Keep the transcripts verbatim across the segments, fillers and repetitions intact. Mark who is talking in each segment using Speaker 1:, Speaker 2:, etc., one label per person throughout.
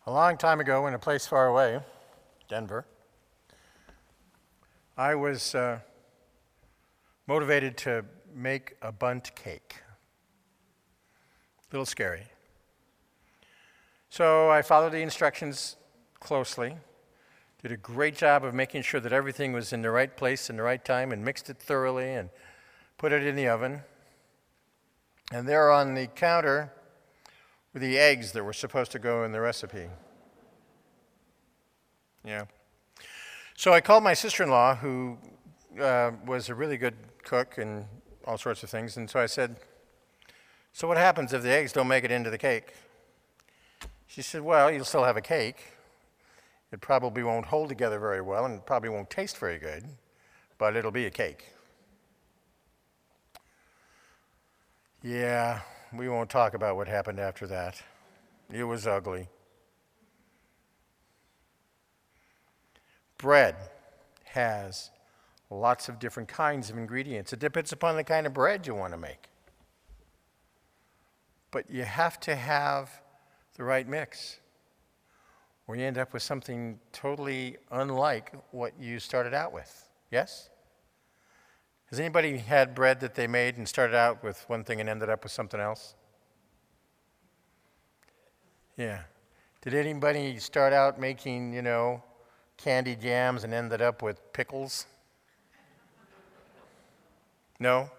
Speaker 1: A long time ago in a place far away, Denver, I was uh, motivated to make a bundt cake. A little scary. So I followed the instructions closely, did a great job of making sure that everything was in the right place in the right time, and mixed it thoroughly and put it in the oven. And there on the counter were the eggs that were supposed to go in the recipe. Yeah. So I called my sister-in-law, who uh, was a really good cook and all sorts of things, and so I said, so what happens if the eggs don't make it into the cake? She said, well, you'll still have a cake. It probably won't hold together very well and probably won't taste very good, but it'll be a cake. Yeah, we won't talk about what happened after that. It was ugly. Bread has lots of different kinds of ingredients. It depends upon the kind of bread you want to make. But you have to have the right mix, or you end up with something totally unlike what you started out with. Yes? Has anybody had bread that they made and started out with one thing and ended up with something else? Yeah. Did anybody start out making, you know, candy jams and ended up with pickles? No?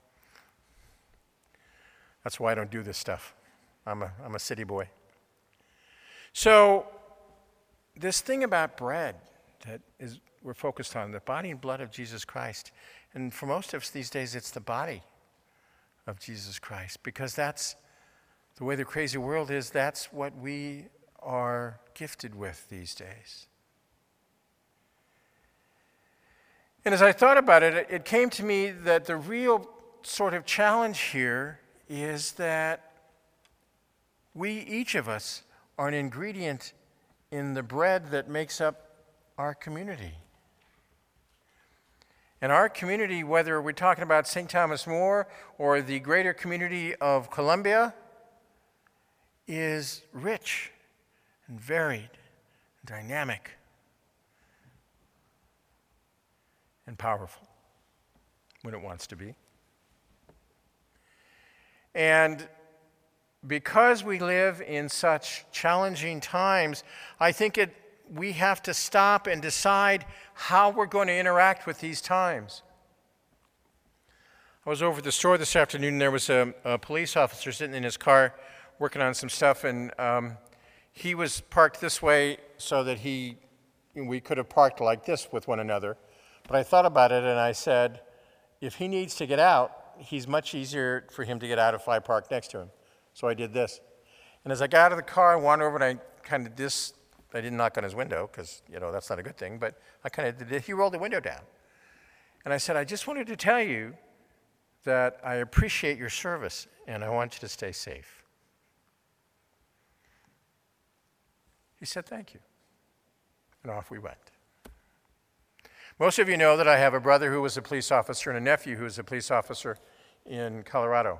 Speaker 1: That's why I don't do this stuff. I'm a, I'm a city boy. So this thing about bread that is we're focused on, the body and blood of Jesus Christ. And for most of us these days, it's the body of Jesus Christ, because that's the way the crazy world is. That's what we are gifted with these days. And as I thought about it, it came to me that the real sort of challenge here is that we, each of us, are an ingredient in the bread that makes up our community. And our community, whether we're talking about Saint Thomas More or the greater community of Columbia, is rich and varied and dynamic and powerful when it wants to be. And because we live in such challenging times, I think it we have to stop and decide how we're going to interact with these times. I was over at the store this afternoon, and there was a, a police officer sitting in his car working on some stuff, and um, he was parked this way so that he we could have parked like this with one another. But I thought about it, and I said, if he needs to get out, he's much easier for him to get out if I park next to him. So I did this. And as I got out of the car, I wandered over and I kind of this, I didn't knock on his window because, you know, that's not a good thing, but I kind of did it. He rolled the window down. And I said, I just wanted to tell you that I appreciate your service and I want you to stay safe. He said, thank you. And off we went. Most of you know that I have a brother who was a police officer and a nephew who was a police officer in Colorado.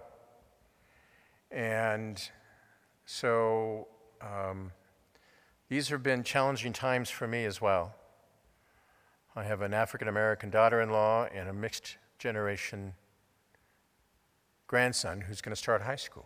Speaker 1: And so um, these have been challenging times for me as well. I have an African-American daughter-in-law and a mixed generation grandson who's going to start high school.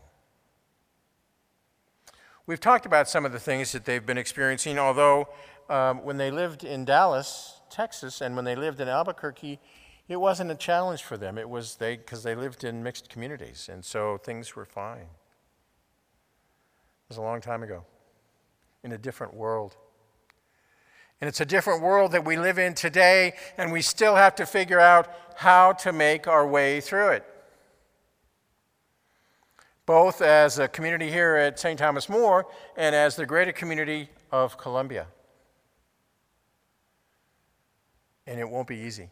Speaker 1: We've talked about some of the things that they've been experiencing, although um, when they lived in Dallas, Texas, and when they lived in Albuquerque, it wasn't a challenge for them. It was they, because they lived in mixed communities, and so things were fine. It was a long time ago, in a different world. And it's a different world that we live in today, and we still have to figure out how to make our way through it. Both as a community here at Saint Thomas More and as the greater community of Columbia. And it won't be easy.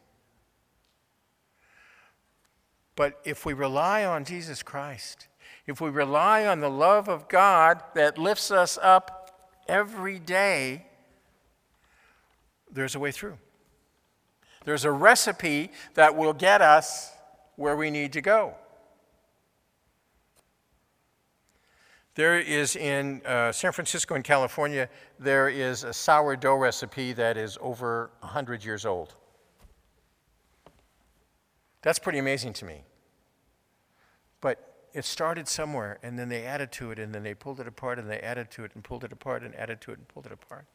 Speaker 1: But if we rely on Jesus Christ, if we rely on the love of God that lifts us up every day, there's a way through. There's a recipe that will get us where we need to go. There is in uh, San Francisco and California, there is a sourdough recipe that is over one hundred years old. That's pretty amazing to me. But it started somewhere, and then they added to it, and then they pulled it apart, and they added to it, and pulled it apart, and added to it, and pulled it apart.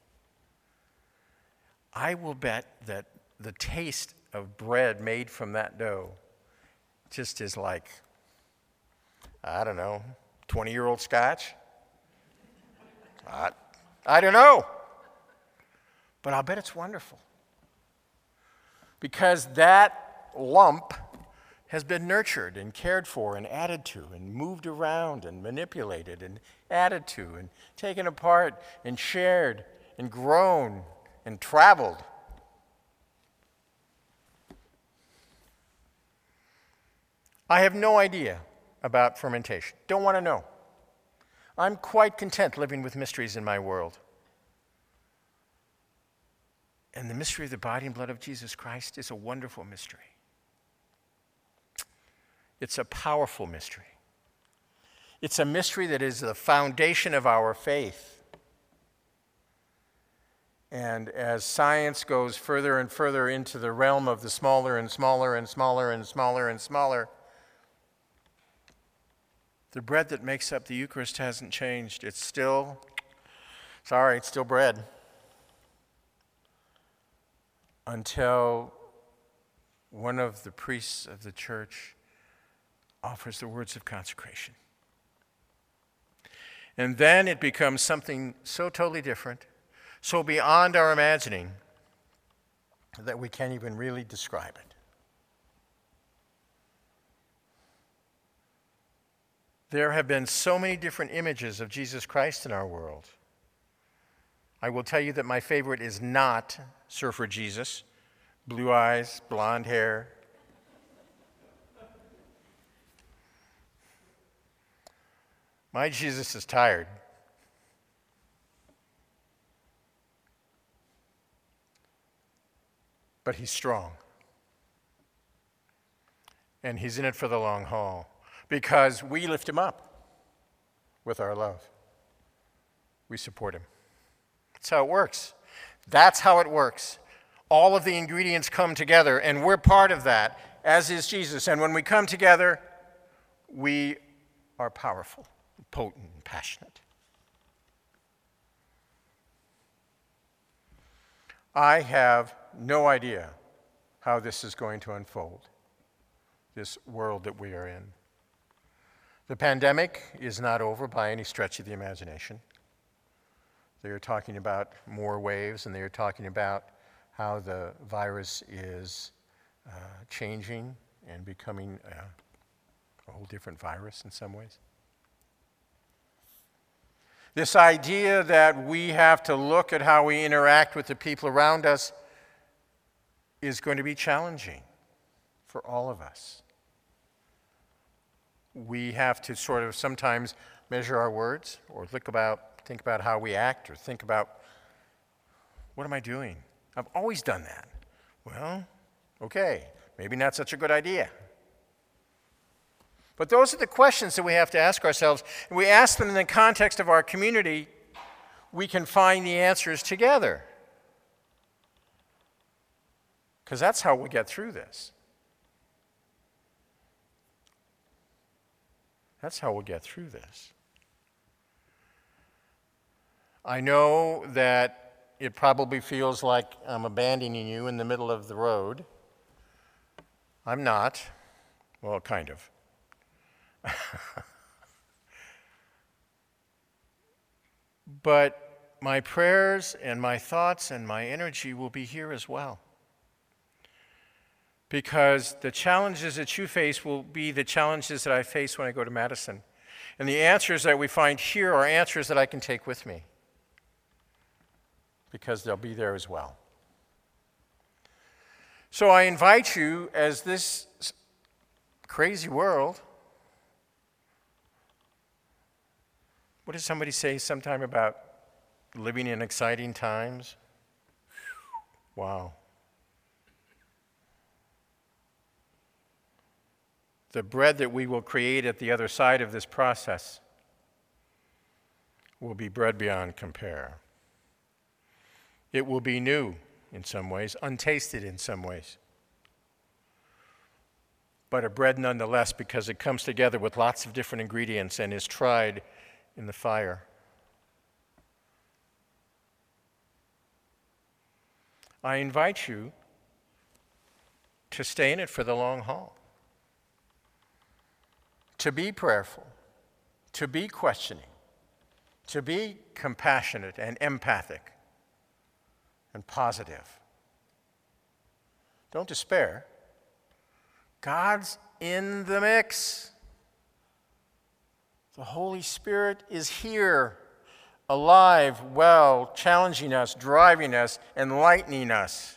Speaker 1: I will bet that the taste of bread made from that dough just is like, I don't know, twenty-year-old scotch? I, I don't know. But I'll bet it's wonderful. Because that lump has been nurtured and cared for and added to and moved around and manipulated and added to and taken apart and shared and grown and traveled. I have no idea about fermentation. Don't want to know. I'm quite content living with mysteries in my world. And the mystery of the body and blood of Jesus Christ is a wonderful mystery. It's a powerful mystery. It's a mystery that is the foundation of our faith. And as science goes further and further into the realm of the smaller and smaller and smaller and smaller and smaller, the bread that makes up the Eucharist hasn't changed. It's still, sorry, it's still bread. Until one of the priests of the church offers the words of consecration. And then it becomes something so totally different, so beyond our imagining, that we can't even really describe it. There have been so many different images of Jesus Christ in our world. I will tell you that my favorite is not Surfer Jesus, blue eyes, blonde hair. My Jesus is tired. But he's strong. And he's in it for the long haul because we lift him up with our love. We support him. That's how it works. That's how it works. All of the ingredients come together, and we're part of that, as is Jesus. And when we come together, we are powerful, potent, and passionate. I have no idea how this is going to unfold, this world that we are in. The pandemic is not over by any stretch of the imagination. They are talking about more waves, and they are talking about how the virus is uh, changing and becoming uh, a whole different virus in some ways. This idea that we have to look at how we interact with the people around us is going to be challenging for all of us. We have to sort of sometimes measure our words or look about, think about how we act or think about, what am I doing? I've always done that. Well, okay, maybe not such a good idea. But those are the questions that we have to ask ourselves. And we ask them in the context of our community, we can find the answers together. Because that's how we get through this. That's how we'll get through this. I know that it probably feels like I'm abandoning you in the middle of the road. I'm not. Well, kind of. But my prayers and my thoughts and my energy will be here as well. Because the challenges that you face will be the challenges that I face when I go to Madison. And the answers that we find here are answers that I can take with me. Because they'll be there as well. So I invite you, as this crazy world, what did somebody say sometime about living in exciting times? Wow. The bread that we will create at the other side of this process will be bread beyond compare. It will be new in some ways, untasted in some ways, but a bread nonetheless because it comes together with lots of different ingredients and is tried in the fire. I invite you to stay in it for the long haul, to be prayerful, to be questioning, to be compassionate and empathic and positive. Don't despair. God's in the mix. The Holy Spirit is here, alive, well, challenging us, driving us, enlightening us.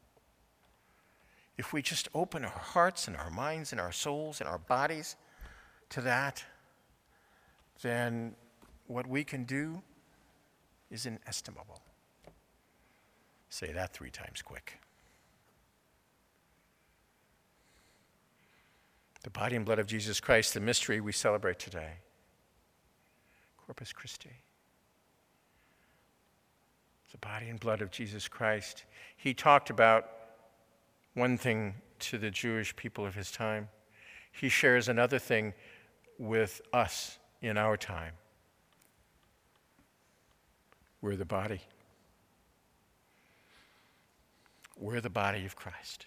Speaker 1: If we just open our hearts and our minds and our souls and our bodies to that, then what we can do is inestimable. Say that three times quick. The body and blood of Jesus Christ, the mystery we celebrate today. Corpus Christi. The body and blood of Jesus Christ. He talked about one thing to the Jewish people of his time. He shares another thing with us in our time. We're the body. We're the body of Christ.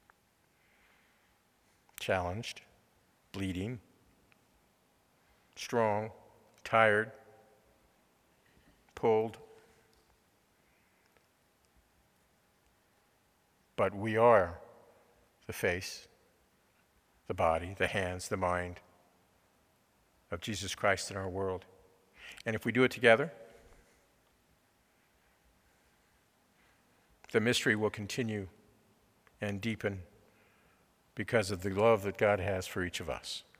Speaker 1: Challenged, bleeding, strong, tired, pulled. But we are the face, the body, the hands, the mind of Jesus Christ in our world. And if we do it together, the mystery will continue and deepen because of the love that God has for each of us.